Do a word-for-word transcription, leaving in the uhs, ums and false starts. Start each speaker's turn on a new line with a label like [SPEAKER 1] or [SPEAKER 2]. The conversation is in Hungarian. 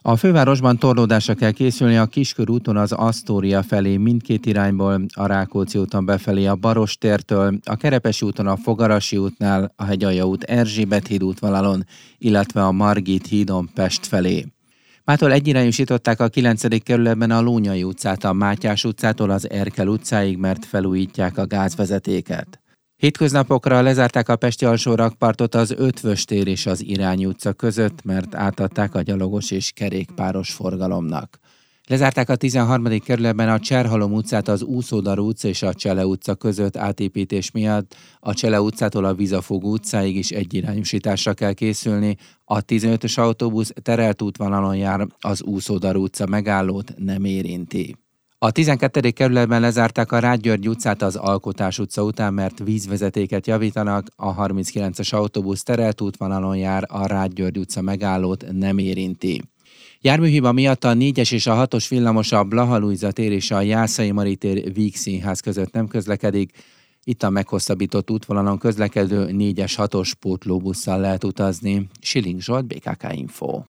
[SPEAKER 1] A fővárosban torlódásra kell készülni a Kiskörúton az Asztória felé mindkét irányból, a Rákóczi úton befelé a Barostértől, a Kerepesi úton a Fogarasi útnál, a Hegyalja út Erzsébet híd útvonalon, illetve a Margit hídon Pest felé. Mától egyirányosították a kilencedik kerületben a Lónyai utcát a Mátyás utcától az Erkel utcáig, mert felújítják a gázvezetéket. Hétköznapokra lezárták a pesti alsó rakpartot az Ötvös tér és az Irányi utca között, mert átadták a gyalogos és kerékpáros forgalomnak. Lezárták a tizenharmadik kerületben a Cserhalom utcát az Úszódar utca és a Csele utca között átépítés miatt, a Csele utcától a Vizafogó utcáig is egyirányosításra kell készülni, a tizenötös autóbusz terelt útvonalon jár, az Úszódar utca megállót nem érinti. A tizenkettedik kerületben lezárták a Rád György utcát az Alkotás utca után, mert vízvezetéket javítanak, a harminckilences autóbusz terelt útvonalon jár, a Rád György utca megállót nem érinti. Járműhiba miatt a négyes és a hatos villamos a Blaha Lujza tér és a Jászai Mari tér Víg Színház között nem közlekedik. Itt a meghosszabbított útvonalon közlekedő négyes hatos pótlóbusszal lehet utazni. Siling Zsolt, bé ká ká Info.